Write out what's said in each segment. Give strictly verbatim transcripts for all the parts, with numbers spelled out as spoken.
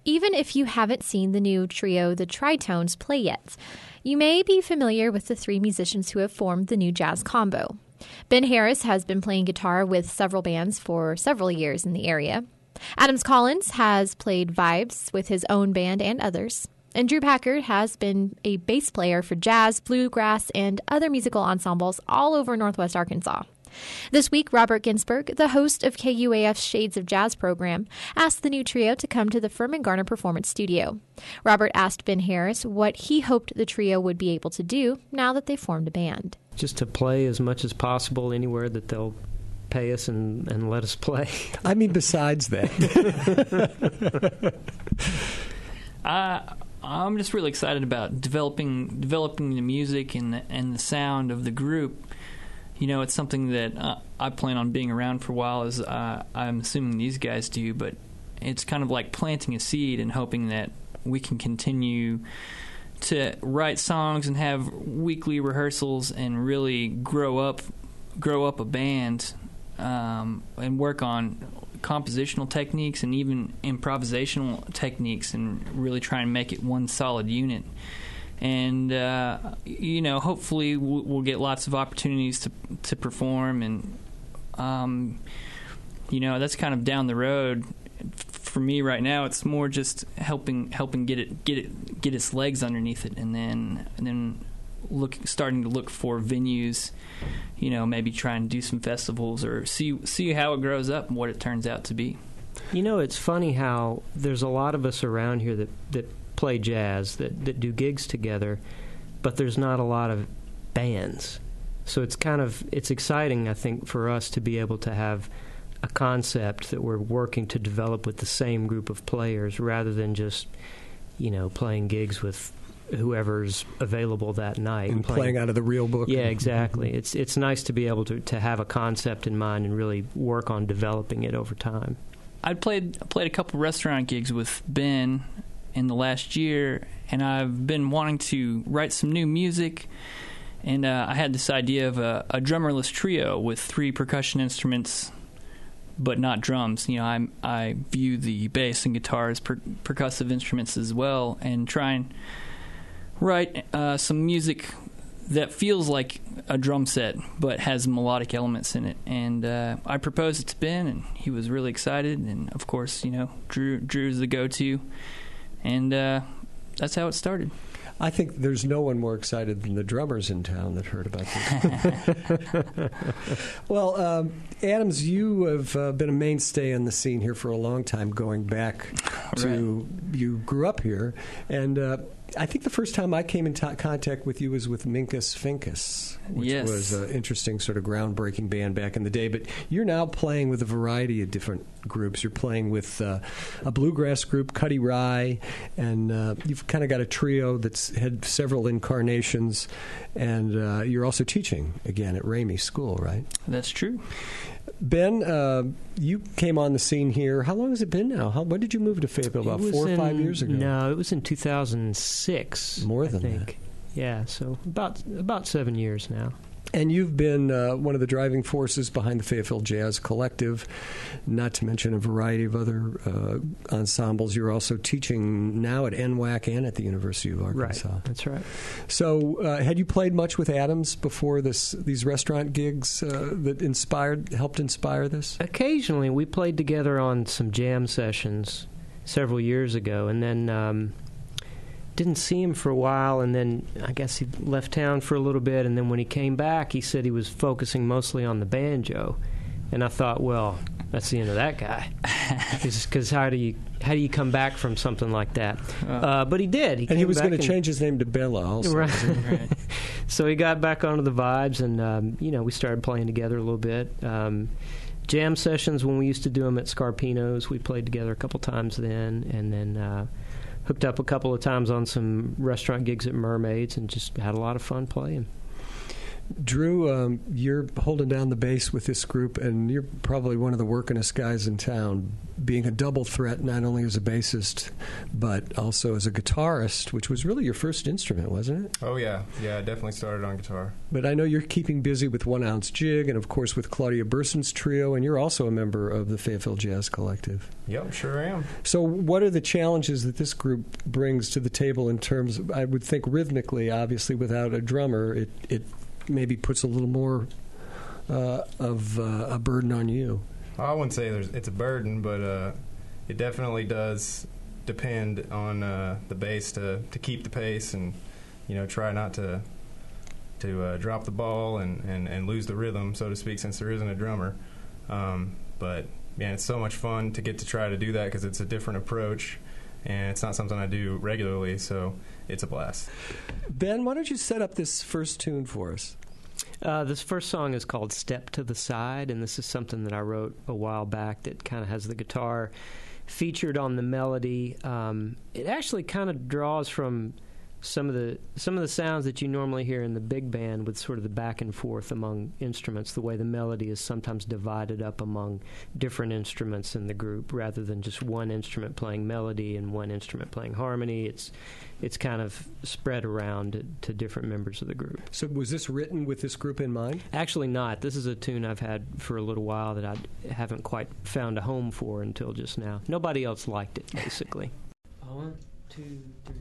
even if you haven't seen the new trio, the Tritones, play yet. You may be familiar with the three musicians who have formed the new jazz combo. Ben Harris has been playing guitar with several bands for several years in the area. Adams Collins has played vibes with his own band and others. And Drew Packard has been a bass player for jazz, bluegrass, and other musical ensembles all over Northwest Arkansas. This week, Robert Ginsburg, the host of K U A F's Shades of Jazz program, asked the new trio to come to the Furman Garner Performance Studio. Robert asked Ben Harris what he hoped the trio would be able to do now that they formed a band. Just to play as much as possible anywhere that they'll pay us and, and let us play. I mean, besides that. uh, I'm just really excited about developing developing the music and the, and the sound of the group. You know, it's something that uh, I plan on being around for a while, as uh, I'm assuming these guys do, but it's kind of like planting a seed and hoping that we can continue to write songs and have weekly rehearsals and really grow up grow up a band um, and work on compositional techniques and even improvisational techniques and really try and make it one solid unit. And, uh, you know, hopefully we'll, we'll get lots of opportunities to to perform. And, um, you know, that's kind of down the road. For me right now, it's more just helping helping get it get it get its legs underneath it, and then and then look starting to look for venues. You know, maybe try and do some festivals or see see how it grows up and what it turns out to be. You know, it's funny how there's a lot of us around here that that play jazz, that, that do gigs together, but there's not a lot of bands. So it's kind of, it's exciting, I think, for us to be able to have a concept that we're working to develop with the same group of players rather than just, you know, playing gigs with whoever's available that night. And playing, playing out of the real book. Yeah, exactly. It's it's nice to be able to, to have a concept in mind and really work on developing it over time. I played I played a couple restaurant gigs with Ben in the last year, and I've been wanting to write some new music, and uh, I had this idea of a, a drummerless trio with three percussion instruments but not drums. You know, I I view the bass and guitar as per, percussive instruments as well, and try and write uh, some music that feels like a drum set but has melodic elements in it. And uh, I proposed it to Ben, and he was really excited, and of course, you know, Drew Drew's the go-to. And uh, that's how it started. I think there's no one more excited than the drummers in town that heard about this. Well, um, Adams, you have uh, been a mainstay in the scene here for a long time, going back to right. You grew up here. And uh, I think the first time I came in t- contact with you was with Minkus Finkus, which yes. was an interesting sort of groundbreaking band back in the day. But you're now playing with a variety of different groups. You're playing with uh, a bluegrass group, Cuddy Rye, and uh, you've kind of got a trio that's had several incarnations. And uh, you're also teaching, again, at Ramey School, right? That's true. Ben, uh, you came on the scene here. How long has it been now? How, when did you move to Fayetteville? About four or in, five years ago? No, it was in two thousand six. More than I think. that. Yeah, so about about seven years now. And you've been uh, one of the driving forces behind the Fayetteville Jazz Collective, not to mention a variety of other uh, ensembles. You're also teaching now at N W A C and at the University of Arkansas. Right, that's right. So uh, had you played much with Adams before this? These restaurant gigs uh, that inspired, helped inspire this? Occasionally. We played together on some jam sessions several years ago, and then... Um, didn't see him for a while, and then I guess he left town for a little bit, and then when he came back, he said he was focusing mostly on the banjo. And I thought, well, that's the end of that guy. Because how do you how do you come back from something like that? Uh, but he did. He and he was going to change his name to Bella also. Right. right. So he got back onto the vibes, and um, you know, we started playing together a little bit. Um, jam sessions, when we used to do them at Scarpino's, we played together a couple times then, and then... Uh, hooked up a couple of times on some restaurant gigs at Mermaids and just had a lot of fun playing. Drew, um, you're holding down the bass with this group, and you're probably one of the workingest guys in town, being a double threat, not only as a bassist, but also as a guitarist, which was really your first instrument, wasn't it? Oh, yeah. Yeah, I definitely started on guitar. But I know you're keeping busy with One Ounce Jig, and of course with Claudia Burson's trio, and you're also a member of the Fayetteville Jazz Collective. Yep, sure am. So what are the challenges that this group brings to the table in terms of, I would think rhythmically, obviously without a drummer, it, it maybe puts a little more uh, of uh, a burden on you? I wouldn't say there's it's a burden, but uh, it definitely does depend on uh, the bass to, to keep the pace and, you know, try not to to uh, drop the ball and, and, and lose the rhythm, so to speak, since there isn't a drummer. Um, but, man, it's so much fun to get to try to do that because it's a different approach, and it's not something I do regularly, so it's a blast. Ben, why don't you set up this first tune for us? Uh, this first song is called Step to the Side, and this is something that I wrote a while back that kind of has the guitar featured on the melody. Um, it actually kind of draws from some of the some of the sounds that you normally hear in the big band, with sort of the back and forth among instruments, the way the melody is sometimes divided up among different instruments in the group rather than just one instrument playing melody and one instrument playing harmony. It's it's kind of spread around to, to different members of the group. So was this written with this group in mind? Actually not. This is a tune I've had for a little while that I haven't quite found a home for until just now. Nobody else liked it, basically. One, two, three.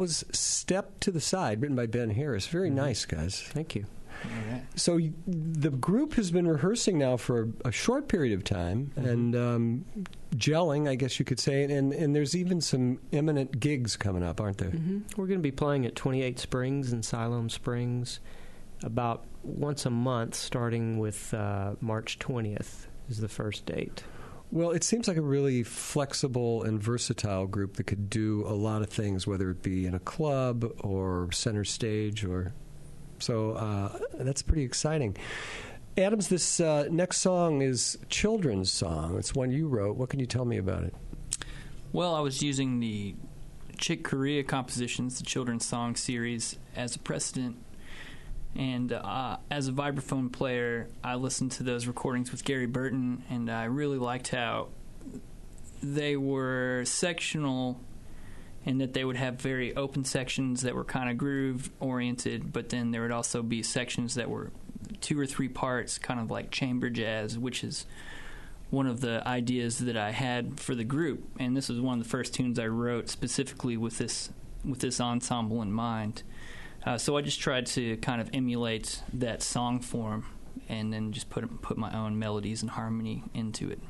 was Step to the Side, written by Ben Harris. Very Mm-hmm. nice, guys. Thank you. All right. So y- the group has been rehearsing now for a, a short period of time Mm-hmm. and um, gelling, I guess you could say. And, and there's even some imminent gigs coming up, aren't there? Mm-hmm. We're going to be playing at twenty-eight Springs and Siloam Springs about once a month, starting with uh, March twentieth is the first date. Well, it seems like a really flexible and versatile group that could do a lot of things, whether it be in a club or center stage or... So uh, that's pretty exciting. Adams, this uh, next song is a children's song. It's one you wrote. What can you tell me about it? Well, I was using the Chick Corea compositions, the children's song series, as a precedent. And uh, as a vibraphone player, I listened to those recordings with Gary Burton, and I really liked how they were sectional and that they would have very open sections that were kind of groove-oriented, but then there would also be sections that were two or three parts, kind of like chamber jazz, which is one of the ideas that I had for the group. And this was one of the first tunes I wrote specifically with this with this ensemble in mind. Uh, so I just tried to kind of emulate that song form and then just put put my own melodies and harmony into it.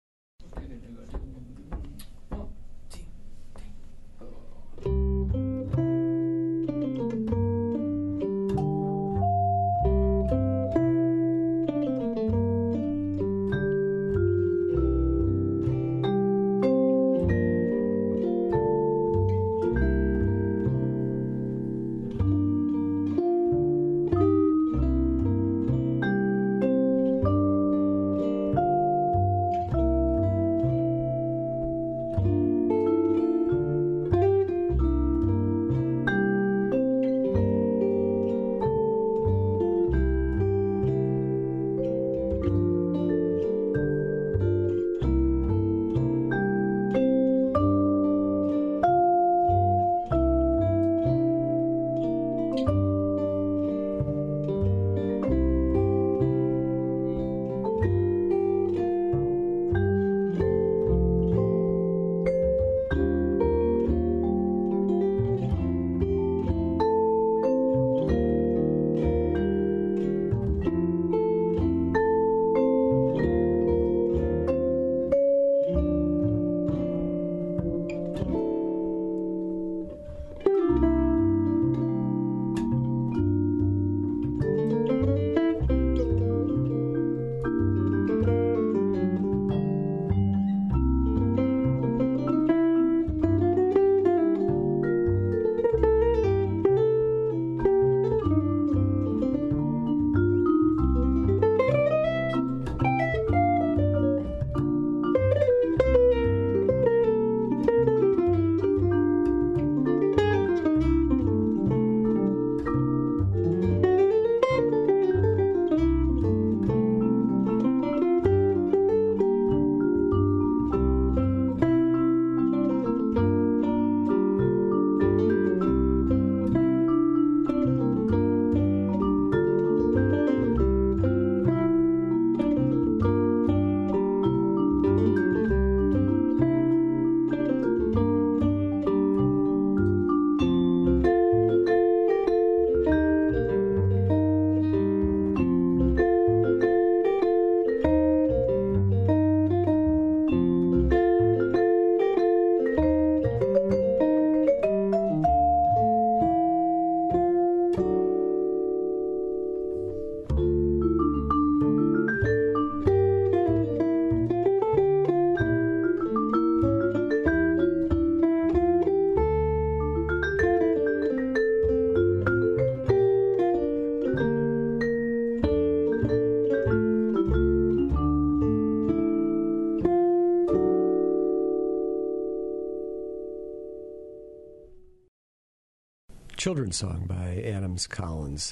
Children's Song by Adams Collins.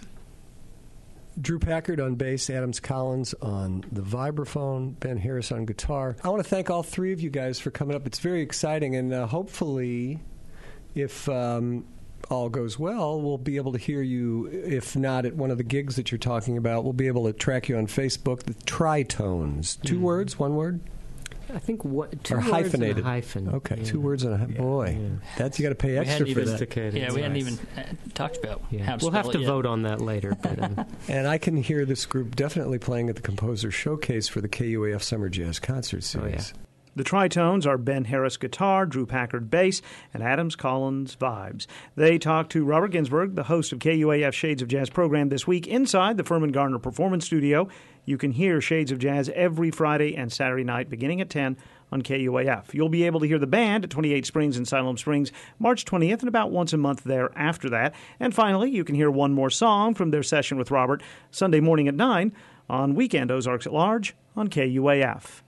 Drew Packard on bass, Adams Collins on the vibraphone, Ben Harris on guitar. I want to thank all three of you guys for coming up. It's very exciting, and uh, hopefully, if um, all goes well, we'll be able to hear you, if not at one of the gigs that you're talking about, we'll be able to track you on Facebook, the Tritones. Two mm. words, one word? I think what two or words hyphenated. and a hyphen. Okay, yeah. two words and a hyphen. Boy, Yeah. that's you got to pay We extra hadn't for even- that. Sophisticated. Yeah, we hadn't Nice. even uh, talked about Yeah. how to We'll spell have to it yet. vote on that later. But, um, And I can hear this group definitely playing at the Composer Showcase for the K U A F Summer Jazz Concert Series. Oh, yeah. The Tritones are Ben Harris guitar, Drew Packard bass, and Adams Collins vibes. They talked to Robert Ginsburg, the host of K U A F Shades of Jazz program this week inside the Furman Gardner Performance Studio. You can hear Shades of Jazz every Friday and Saturday night beginning at ten on K U A F. You'll be able to hear the band at twenty-eight Springs in Siloam Springs March twentieth and about once a month there after that. And finally, you can hear one more song from their session with Robert Sunday morning at nine on Weekend Ozarks at Large on K U A F.